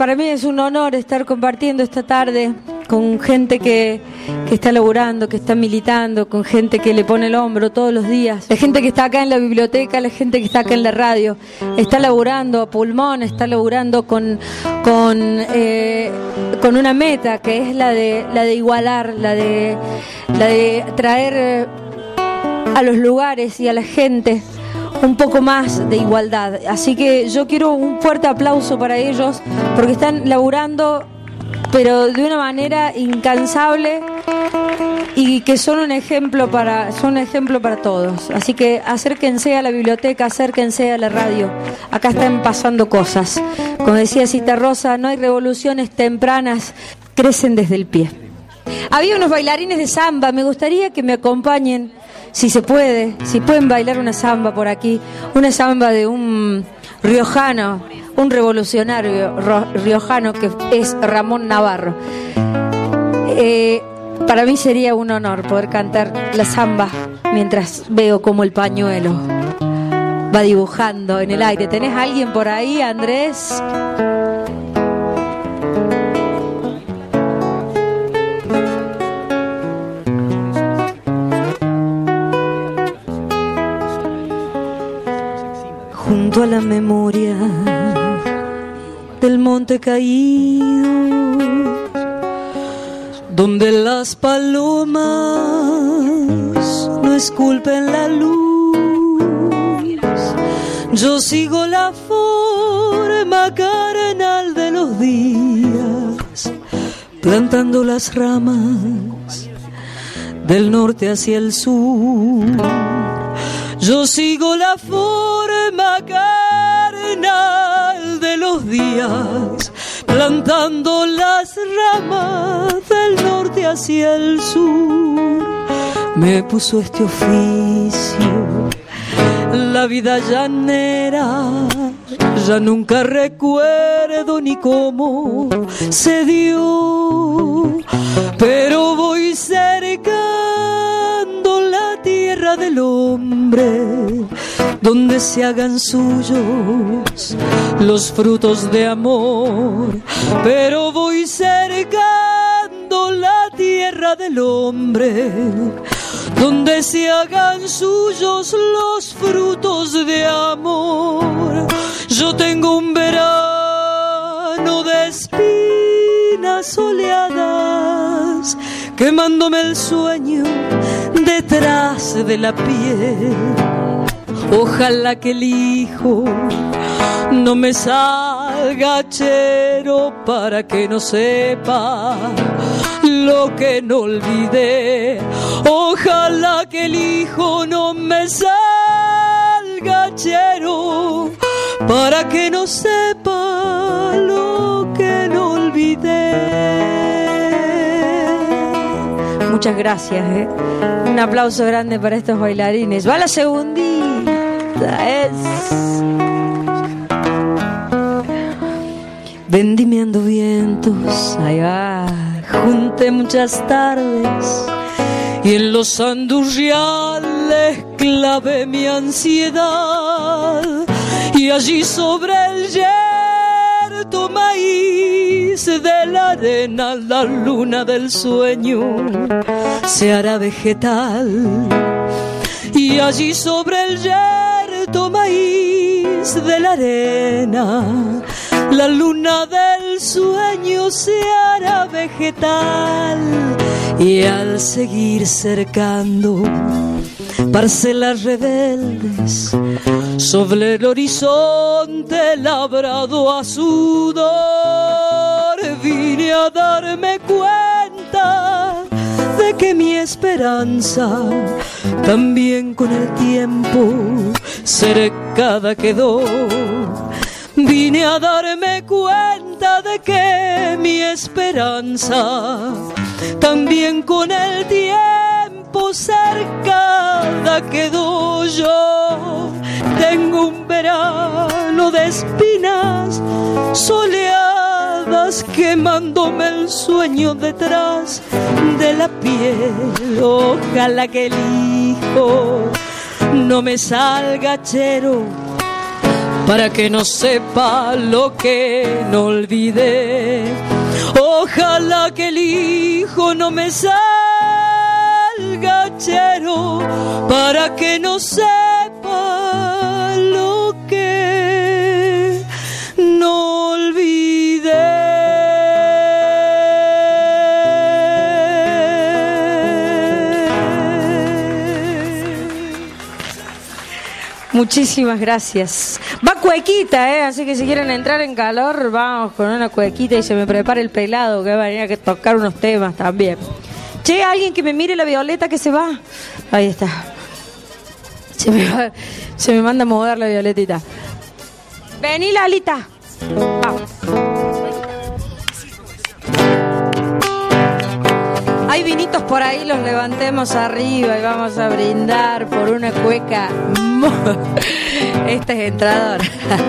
para mí es un honor estar compartiendo esta tarde con gente que está laburando, que está militando, con gente que le pone el hombro todos los días, la gente que está acá en la biblioteca, la gente que está acá en la radio, está laburando a pulmón, está laburando con una meta que es la de igualar, la de traer a los lugares y a la gente un poco más de igualdad. Así que yo quiero un fuerte aplauso para ellos porque están laburando pero de una manera incansable y que son un ejemplo para todos. Así que acérquense a la biblioteca, acérquense a la radio. Acá están pasando cosas. Como decía Cita Rosa, no hay revoluciones tempranas, crecen desde el pie. Había unos bailarines de samba, me gustaría que me acompañen, si se puede, si pueden bailar una samba por aquí, una samba de un riojano, un revolucionario riojano que es Ramón Navarro. Para mí sería un honor poder cantar la samba mientras veo cómo el pañuelo va dibujando en el aire. ¿Tenés a alguien por ahí, Andrés? Junto a la memoria del monte caído, donde las palomas no esculpen la luz, yo sigo la forma carnal de los días, plantando las ramas del norte hacia el sur. Yo sigo la forma carnal de los días, plantando las ramas del norte hacia el sur. Me puso este oficio la vida llanera, ya nunca recuerdo ni cómo se dio, pero voy cercando la tierra del hombre, donde se hagan suyos los frutos de amor. Pero voy cercando la tierra del hombre, donde se hagan suyos los frutos de amor. Yo tengo un verano de espinas soleadas, quemándome el sueño detrás de la piel. Ojalá que el hijo no me salga chero para que no sepa lo que no olvidé. Ojalá que el hijo no me salga chero para que no sepa lo que no olvidé. Muchas gracias, Un aplauso grande para estos bailarines. Va la segundita, vendimiando vientos, ahí va. Junté muchas tardes y en los andurriales clavé mi ansiedad, y allí sobre el yerto maíz de la arena la luna del sueño se hará vegetal, y allí sobre el yerto maíz de la arena la luna del sueño se hará vegetal. Y al seguir cercando parcelas rebeldes sobre el horizonte labrado a sudor, vine a darme cuenta de que mi esperanza también con el tiempo cercada quedó. Vine a darme cuenta de que mi esperanza también con el tiempo cercada quedó. Yo tengo un verano de espinas soleadas quemándome el sueño detrás de la piel. Ojalá que el hijo no me salga chero para que no sepa lo que no olvidé. Ojalá que el hijo no me salga chero, para que no sepa lo que no olvidé. Muchísimas gracias. Va cuequita, así que si quieren entrar en calor, vamos con una cuequita y se me prepara el pelado, que va a venir a tocar unos temas también. Che, alguien que me mire la Violeta que se va. Ahí está. Se me manda a mover la Violetita. Vení, Lalita. Hay vinitos por ahí, los levantemos arriba y vamos a brindar por una cueca. Este es entrador.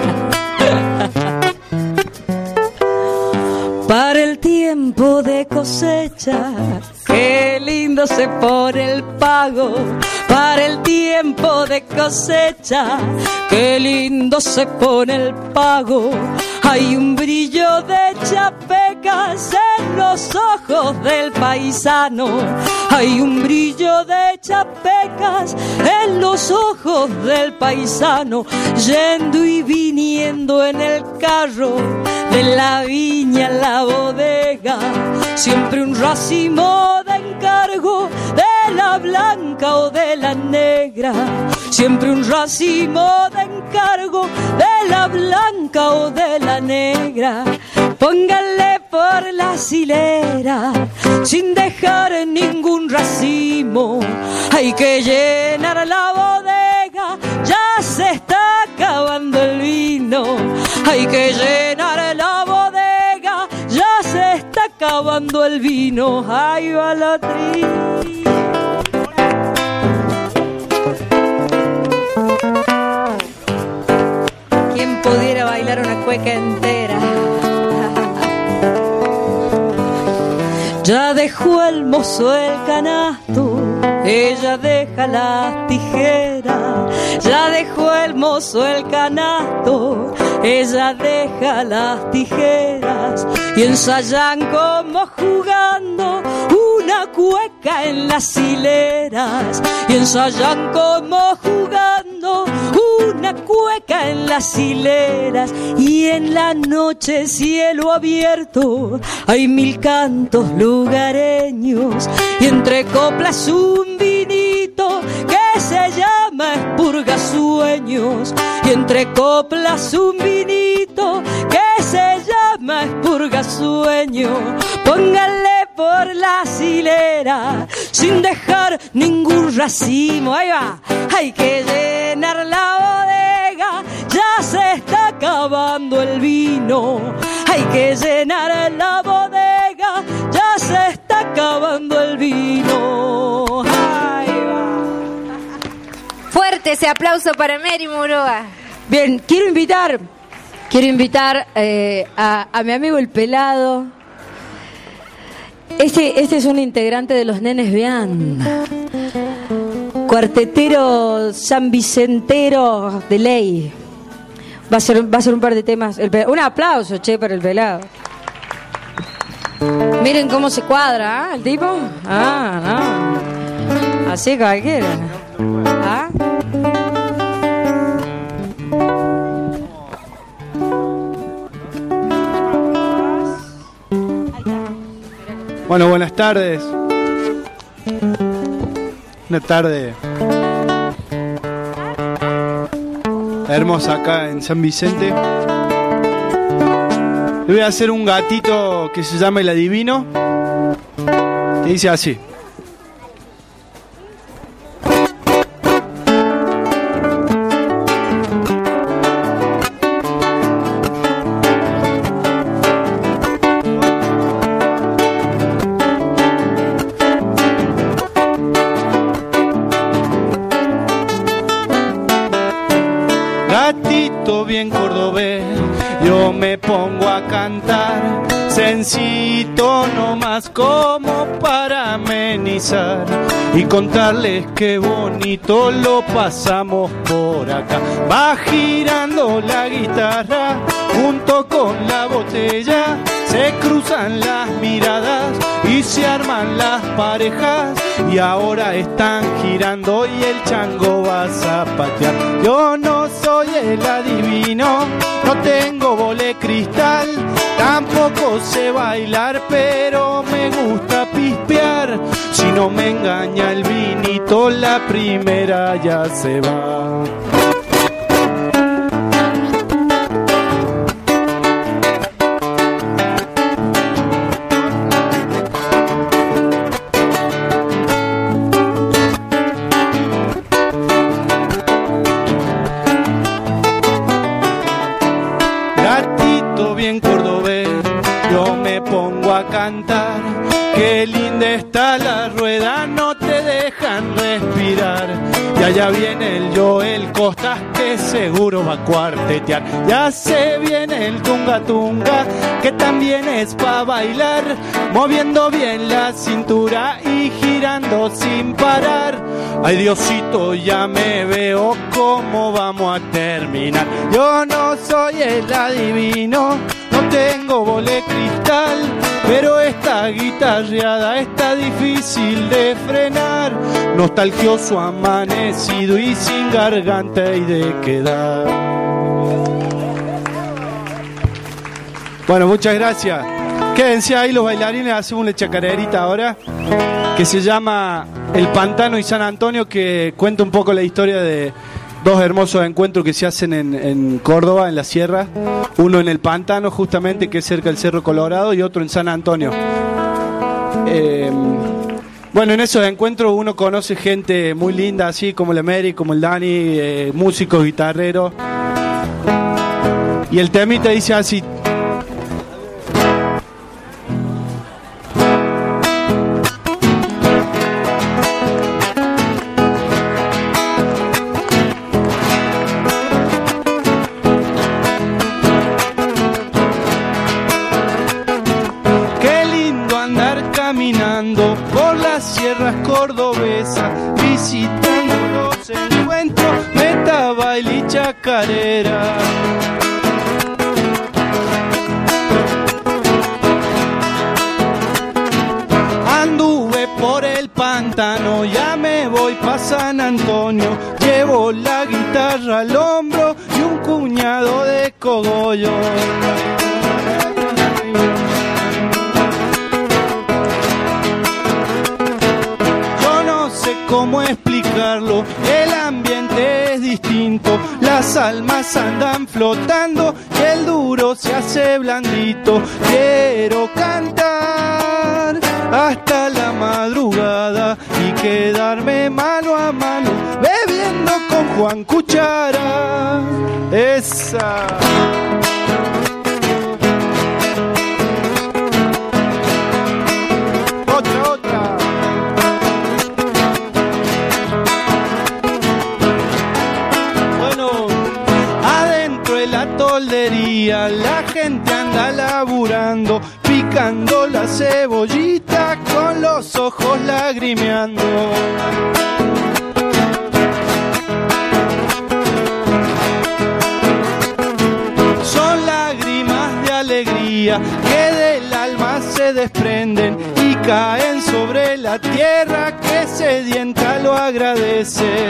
Para el tiempo de cosecha, qué lindo se pone el pago. Para el tiempo de cosecha, qué lindo se pone el pago. Hay un brillo de chapecas en los ojos del paisano. Hay un brillo de chapecas en los ojos del paisano. Yendo y viniendo en el carro, de la viña a la bodega, siempre un racimo de encargo, de la blanca o de la negra. Siempre un racimo de encargo, de la blanca o de la negra. Pónganle por la hilera, sin dejar ningún racimo. Hay que llenar la bodega, ya se está acabando el vino. Hay que llenar la bodega, ya se está acabando el vino. Ahí va la tri. ¿Quién pudiera bailar una cueca entera? Ya dejó el mozo el canasto, ella deja las tijeras. Ya dejó el mozo el canasto, ella deja las tijeras. Y ensayan como jugando una cueca en las hileras. Y ensayan como jugando una cueca en las hileras. Y en la noche cielo abierto hay mil cantos lugareños. Y entre coplas un vinito que se llama Expurgasueños. Y entre coplas un vinito que se llama Expurgasueños. Pónganle por la hilera, sin dejar ningún racimo. Ahí va. Hay que llenar la bodega, ya se está acabando el vino. Hay que llenar la bodega, ya se está acabando el vino. Ahí va. Fuerte ese aplauso para Mary Murúa. Bien, quiero invitar a mi amigo el Pelado. Este es un integrante de los Nenes Bean, cuartetero sanvicentero de ley. Va a ser un par de temas. Un aplauso, che, para el Pelado. Miren cómo se cuadra, ¿eh? El tipo. No. Así cualquiera. ¿Ah? Bueno, buenas tardes. Una tarde hermosa acá en San Vicente. Le voy a hacer un gatito que se llama El Adivino, que dice así. Gatito bien cordobés, yo me pongo a cantar. sencito nomás como para amenizar y contarles qué bonito lo pasamos por acá. Va girando la guitarra junto con la botella, se cruzan las miradas y se arman las parejas, y ahora están girando y el chango va a zapatear. Yo no soy el adivino, no tengo bola cristal, tampoco sé bailar, pero me gusta pispear. Si no me engaña el vinito, la primera ya se va. Cantar, qué linda está la rueda, no te dejan respirar. Y allá viene el Joel Costas que seguro va a cuartetear. Ya se viene el Tunga Tunga que también es pa' bailar, moviendo bien la cintura y girando sin parar. Ay Diosito, ya me veo cómo vamos a terminar. Yo no soy el adivino, no tengo bola cristal, pero esta guitarreada está difícil de frenar. Nostalgioso amanecido y sin garganta y de quedar. Bueno, muchas gracias. Quédense ahí los bailarines, hacemos una chacarerita ahora que se llama El Pantano y San Antonio, que cuenta un poco la historia de dos hermosos encuentros que se hacen en Córdoba, en la sierra. Uno en el Pantano, justamente, que es cerca del Cerro Colorado, y otro en San Antonio. Bueno, en esos encuentros uno conoce gente muy linda, así como la Mary, como el Dani, músicos, guitarreros. Y el temita dice así: por las sierras cordobesas, visitando los encuentros, meta, baile y chacarera. Anduve por el pantano, ya me voy pa' San Antonio, llevo la guitarra al hombro y un puñado de cogollo. ¿Cómo explicarlo? El ambiente es distinto, las almas andan flotando y el duro se hace blandito. Quiero cantar hasta la madrugada y quedarme mano a mano bebiendo con Juan Cuchara. Esa. Otra. Toldería, la gente anda laburando, picando la cebollita con los ojos lagrimeando. Son lágrimas de alegría que del alma se desprenden y caen sobre la tierra que sedienta lo agradece.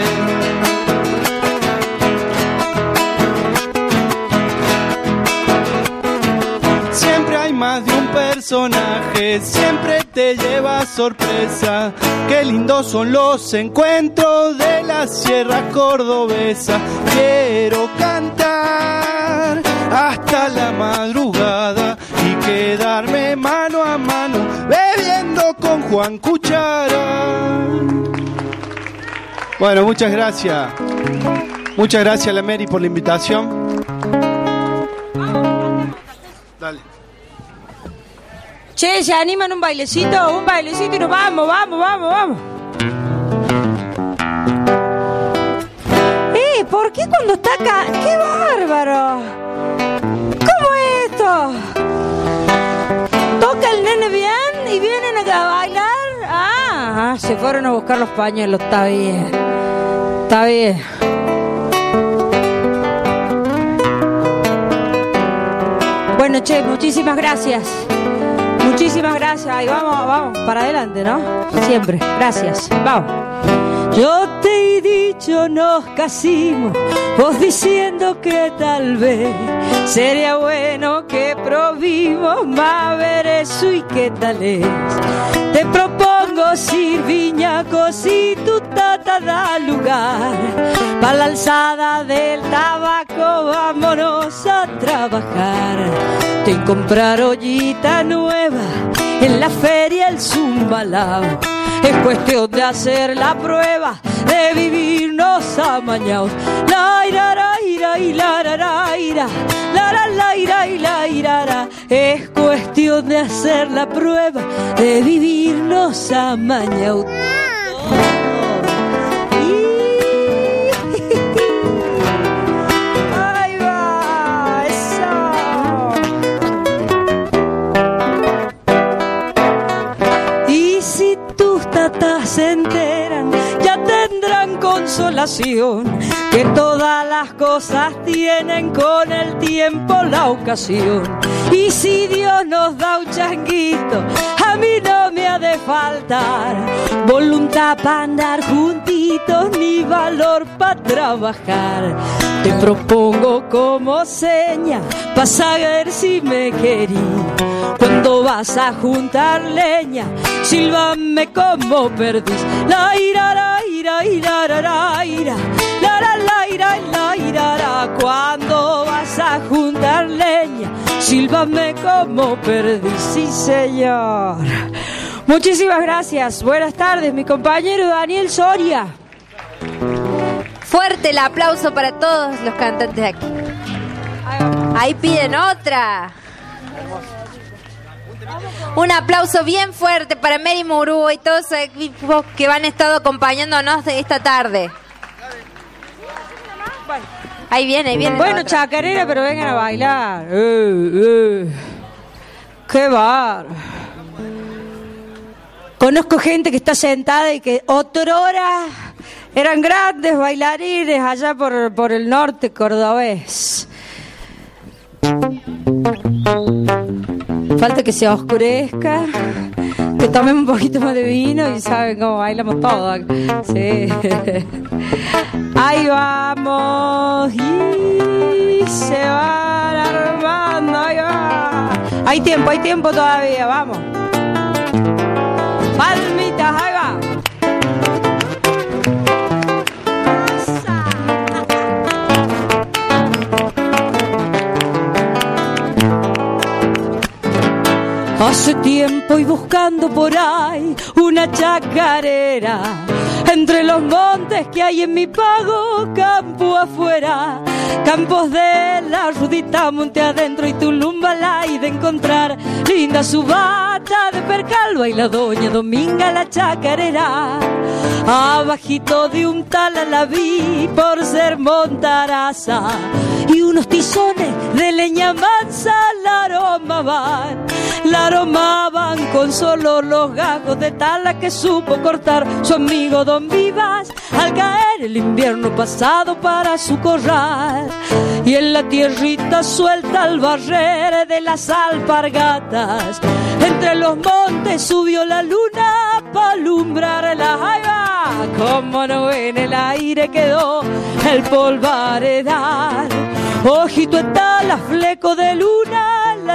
Siempre hay más de un personaje, siempre te lleva sorpresa. Qué lindos son los encuentros de la sierra cordobesa. Quiero cantar hasta la madrugada y quedarme mano a mano bebiendo con Juan Cuchara. Bueno, muchas gracias. Muchas gracias a la Mary por la invitación. Dale. Che, ¿se animan un bailecito? Un bailecito y nos vamos. ¿Por qué cuando está acá? ¡Qué bárbaro! ¿Cómo es esto? ¿Viene bien? ¿Y vienen acá a bailar? Se fueron a buscar los pañuelos. Está bien. Está bien. Bueno, che, muchísimas gracias. Muchísimas gracias. Ahí vamos, para adelante, ¿no? Siempre. Gracias. Vamos. Yo te he dicho nos casimos, vos diciendo que tal vez sería bueno que probimos más ver eso y qué tal es. Te propongo Sir Viñaco si tu tata da lugar. Pa' la alzada del tabaco vámonos a trabajar. Te comprar ollita nueva en la feria el Zumbalao. Es cuestión de hacer la prueba de vivirnos amañados. La ira, ira, ira, ira, ira, la ira, ira, ira. Es cuestión de hacer la prueba de vivirnos amañados. Ahí va, eso. Y si tus tatas se enteran, ya tendrán consolación, que todas las cosas tienen con el tiempo la ocasión. Y si Dios nos da un changuito, a mí no me ha de faltar voluntad para andar juntitos ni valor para trabajar. Te propongo como seña para saber si me querís. Cuando vas a juntar leña, sílvame como perdiz. La ira, la ira, ira, la ira, la ira, la ira. Cuando vas a juntar leña, sílvame como perdiz. Sí, señor. Muchísimas gracias. Buenas tardes, mi compañero Daniel Soria. Fuerte el aplauso para todos los cantantes de aquí. Ahí piden otra. Un aplauso bien fuerte para Mary Murúa y todos los equipos que han estado acompañándonos de esta tarde. Ahí viene. Bueno, otra chacarera, pero vengan a bailar. ¡Qué bar! Conozco gente que está sentada y que otrora eran grandes bailarines allá por el norte cordobés. Falta que se oscurezca, que tomen un poquito más de vino y saben cómo bailamos todos. Sí. Ahí vamos y se van armando. Ahí va. Hay tiempo todavía, vamos. Palmitas, ahí va. Hace tiempo y buscando por ahí una chacarera entre los montes que hay en mi pago, campo afuera, campos de la Rudita, monte adentro y Tulumba la hay de encontrar. Linda su bata de percal, baila doña Dominga la chacarera. Abajito de un tala la vi por ser montaraza y unos tizones de leña mansa la aromaban con solo los gajos de tala que supo cortar su amigo Don Vivas al caer el invierno pasado para su corral. Y en la tierrita suelta al barrer de las alpargatas, entre los montes subió la luna pa' alumbrar la jaiba. Como no en el aire quedó el polvaredal, ojito está la fleco de luna, la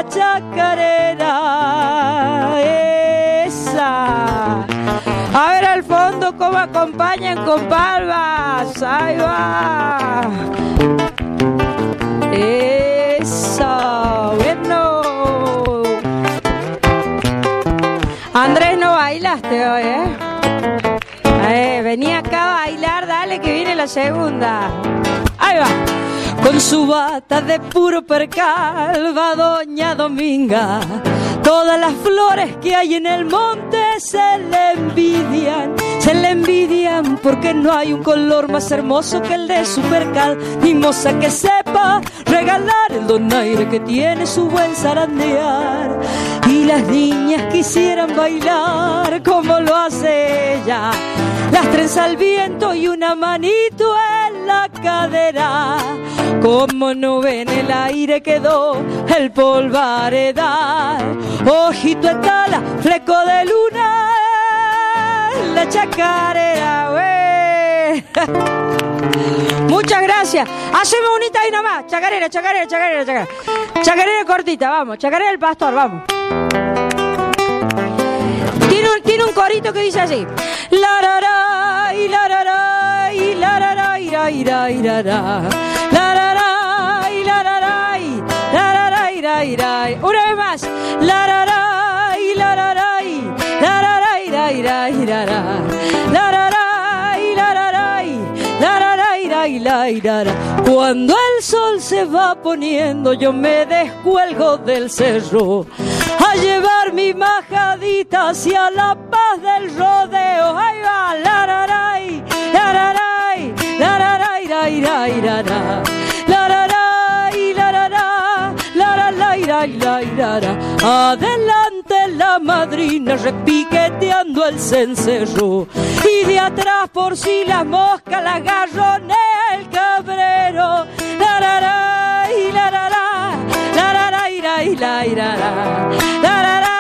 chacarera esa. A ver al fondo cómo acompañan con palmas. Ahí va. Eso, bueno. Andrés, no bailaste hoy, venía acá a bailar, dale que viene la segunda. Ahí va. Con su bata de puro percal va doña Dominga. Todas las flores que hay en el monte se le envidian porque no hay un color más hermoso que el de su percal. Ni moza que sepa regalar el donaire que tiene su buen zarandear. Y las niñas quisieran bailar como lo hace ella, las trenzas al viento y una manito en la cadera. Como nube en el aire quedó el polvaredal, ojito en tala, fleco de luna en la chacarera, güey. Muchas gracias. Hacemos unita ahí nomás. Chacarera, chacarera, chacarera, chacarera. Chacarera cortita, vamos. Chacarera del pastor, vamos. Tiene un corito que dice así. La ra ra y la ra ra y la ra ra y ra y ra y ra ra. La ra ra y la ra ra y la ra ra y ra y ra. Una vez más. La ra ra y la ra ra y la ra ra y ra y ra y ra ra. La ra ra y la ra ra y la ra ra y ra y la y ra ra. Cuando el sol se va poniendo yo me descuelgo del cerro a llevar mi majadita hacia la paz del rodeo. Ahí va, la ra ra y la ra ra y la ra ra y ra y ra y ra ra. La ra ra y la ra ra, la ra la y ra y la y ra ra. Adelante la madrina repiqueteando el cencerro y de atrás por si las moscas la garronea el cabrero. La ra ra y la ra ra, la ra ra y ra y la y ra ra. La ra ra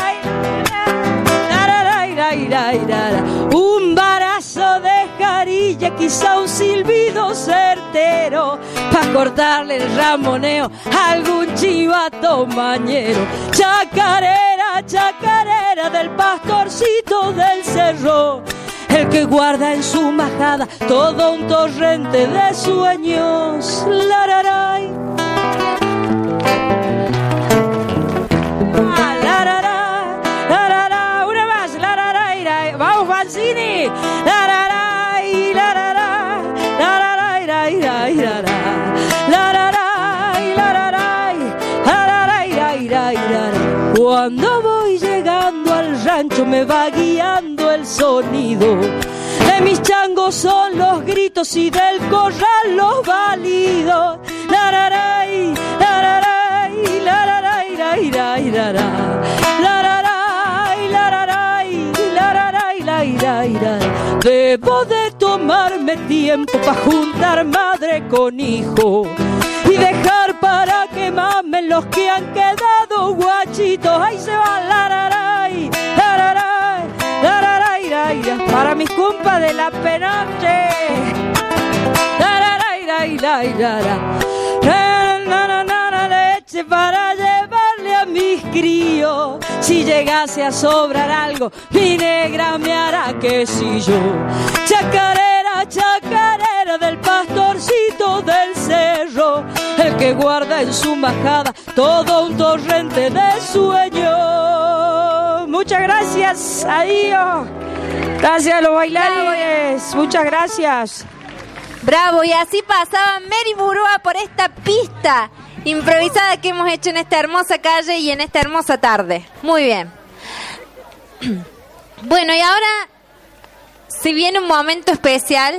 la ra ra y ra y ra y ra ra. Un barazo de jarilla, quizá un silbido certero pa' cortarle el ramoneo a algún chivato mañero. Chacarera, chacarera del pastorcito del cerro, el que guarda en su majada todo un torrente de sueños. La ra ra y la ra ra, la ra ra. Una más, la ra ra y ra. Vamos, Fancini. La ra ra y la ra ra, la ra ra y ra y ra y ra ra. La ra ra y la ra ra y la ra ra y ra y ra y ra. Cuando voy llegando al rancho me va guiando el sonido de mis changos, son los gritos y del corral los balidos. La ra ra y la ra ra y la ra ra y ra y ra y ra ra. La ra ra y la ra ra y la ra ra y la y ra y ra. Debo de tomarme tiempo pa' juntar madre con hijo y dejar para que mamen los que han quedado guachitos. Ahí se va la ra ra y la ra ra, la ra ra y ra y ra. Para mis compas de la penoche. La ra ra y ra y la y ra ra. Leche para llevarle a mis críos. Si llegase a sobrar algo, mi negra me hará quesillo. Chacarera, chacarera del pastorcito del cerro, el que guarda en su majada todo un torrente de sueños. Muchas gracias, adiós. Gracias a los bailarines, muchas gracias. Bravo, y así pasaba Mary Murúa por esta pista improvisada que hemos hecho en esta hermosa calle y en esta hermosa tarde. Muy bien. Bueno, y ahora se viene un momento especial.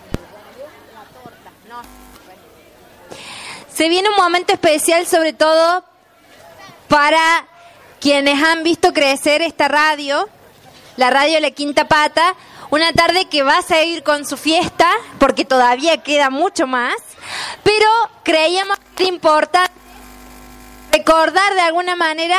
Se viene un momento especial sobre todo para quienes han visto crecer esta radio, la radio La Quinta Pata. Una tarde que va a seguir con su fiesta, porque todavía queda mucho más, pero creíamos que era importante recordar de alguna manera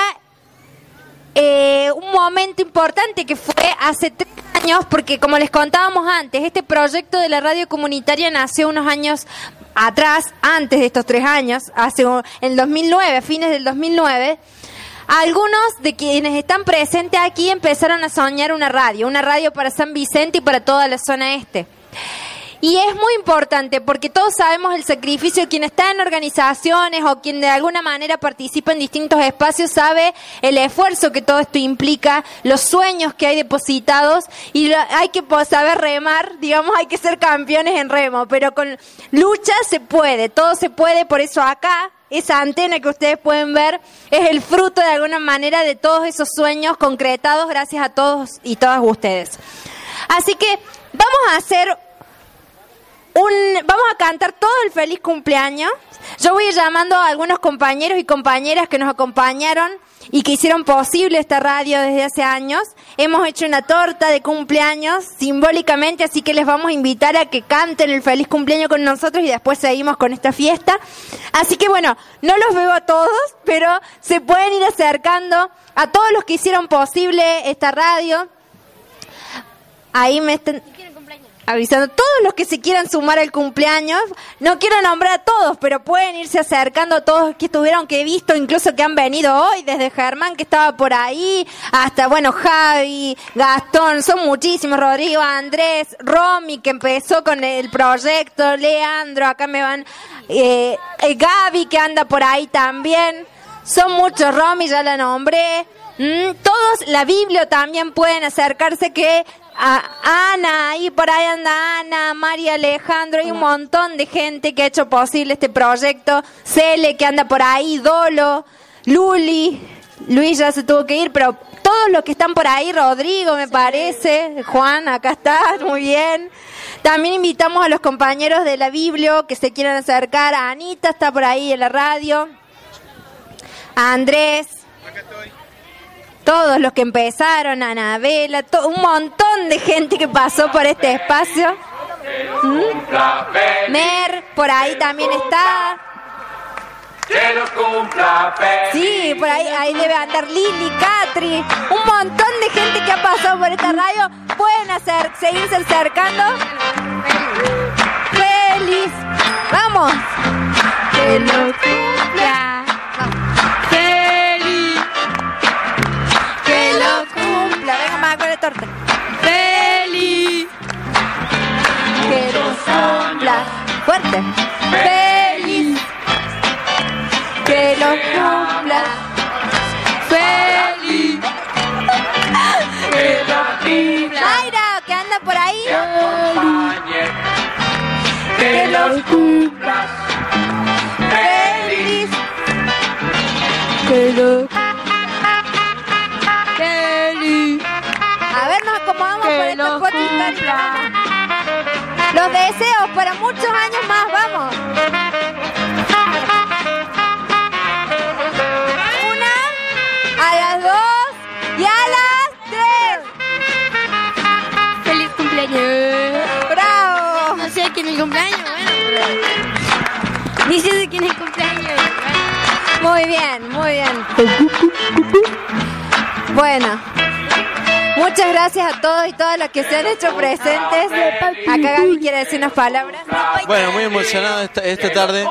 un momento importante que fue hace 3 años, porque como les contábamos antes, este proyecto de la radio comunitaria nació unos años atrás, antes de estos 3 años, en el 2009, a fines del 2009. Algunos de quienes están presentes aquí empezaron a soñar una radio para San Vicente y para toda la zona este. Y es muy importante porque todos sabemos el sacrificio, quien está en organizaciones o quien de alguna manera participa en distintos espacios sabe el esfuerzo que todo esto implica, los sueños que hay depositados y hay que saber remar, digamos, hay que ser campeones en remo, pero con lucha se puede, todo se puede, por eso acá esa antena que ustedes pueden ver es el fruto de alguna manera de todos esos sueños concretados gracias a todos y todas ustedes. Así que vamos a cantar todo el feliz cumpleaños. Yo voy llamando a algunos compañeros y compañeras que nos acompañaron y que hicieron posible esta radio desde hace años. Hemos hecho una torta de cumpleaños simbólicamente, así que les vamos a invitar a que canten el feliz cumpleaños con nosotros y después seguimos con esta fiesta. Así que bueno, no los veo a todos, pero se pueden ir acercando a todos los que hicieron posible esta radio. Ahí me están avisando todos los que se quieran sumar al cumpleaños. No quiero nombrar a todos, pero pueden irse acercando a todos que estuvieron, que he visto, incluso que han venido hoy, desde Germán, que estaba por ahí, hasta, bueno, Javi, Gastón, son muchísimos, Rodrigo, Andrés, Romy, que empezó con el proyecto, Leandro, acá me van, Gaby, que anda por ahí también, son muchos, Romy, ya la nombré, todos, la Biblia también pueden acercarse, que Ana, ahí por ahí anda Ana, María Alejandro, hay un montón de gente que ha hecho posible este proyecto. Cele, que anda por ahí, Dolo, Luli, Luis ya se tuvo que ir, pero todos los que están por ahí, Rodrigo me parece, Juan, acá está, muy bien. También invitamos a los compañeros de la Biblia que se quieran acercar, a Anita está por ahí en la radio, a Andrés. Acá estoy. Todos los que empezaron, Anabela, un montón de gente que pasó por este espacio. Mer, por ahí también está. Sí, por ahí debe andar Lili, Catri, un montón de gente que ha pasado por esta radio. Pueden seguirse acercando. Feliz, vamos. Que lo cumpla. Que lo cumpla, venga más con la torta. Feliz. Que lo cumpla. Fuerte. Feliz. Que lo cumpla. Feliz. Que lo cumpla. Mayra, que anda por ahí. Que lo cumpla. Feliz. Que lo cumpla. A ver, nos acomodamos por esta foto histórica. Los deseos para muchos años más, vamos. Una, a las 2 y a las 3. ¡Feliz cumpleaños! ¡Bravo! No sé quién es el cumpleaños, bueno. Dice de quién es el cumpleaños. Muy bien, muy bien. Bueno. Muchas gracias a todos y todas los que se han hecho presentes. Acá Gaby quiere decir unas palabras. Bueno, muy emocionado esta tarde.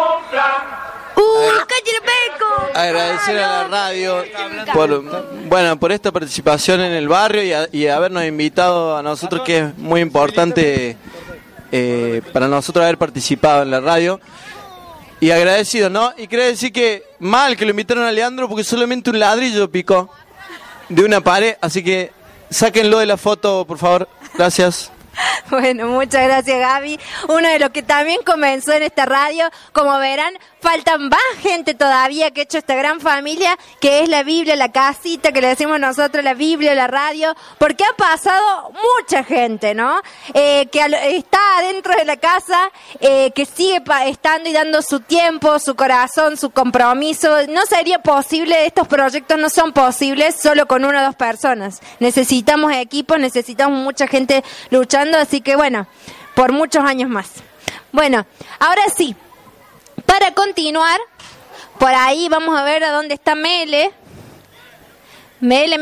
Agradecer a la radio por esta participación en el barrio y habernos invitado a nosotros, que es muy importante para nosotros haber participado en la radio. Y agradecido, ¿no? Y quería decir que mal que lo invitaron a Leandro, porque solamente un ladrillo picó de una pared, así que sáquenlo de la foto, por favor. Gracias. Bueno, muchas gracias, Gaby. Uno de los que también comenzó en esta radio. Como verán, faltan más gente todavía que ha hecho esta gran familia, que es la Biblia, la casita, que le decimos nosotros, la Biblia, la radio, porque ha pasado mucha gente, ¿no? Que está adentro de la casa, que sigue estando y dando su tiempo, su corazón, su compromiso. No sería posible, estos proyectos no son posibles solo con 1 o 2 personas. Necesitamos equipos, necesitamos mucha gente luchando, así que bueno, por muchos años más. Bueno, ahora sí, para continuar, por ahí vamos a ver a dónde está Mele. Mele.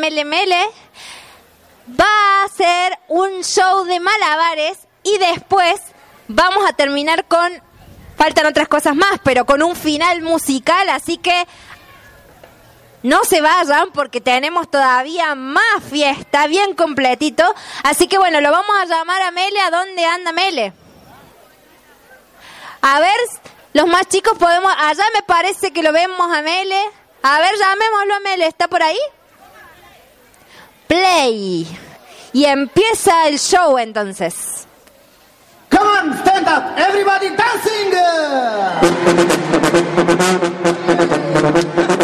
Va a hacer un show de malabares y después vamos a terminar con, faltan otras cosas más, pero con un final musical, así que no se vayan porque tenemos todavía más fiesta, bien completito. Así que bueno, lo vamos a llamar a Mele. ¿A dónde anda Mele? A ver, los más chicos podemos... Allá me parece que lo vemos a Mele. A ver, llamémoslo a Mele. ¿Está por ahí? Play. Y empieza el show entonces. Come on, stand up, everybody dancing!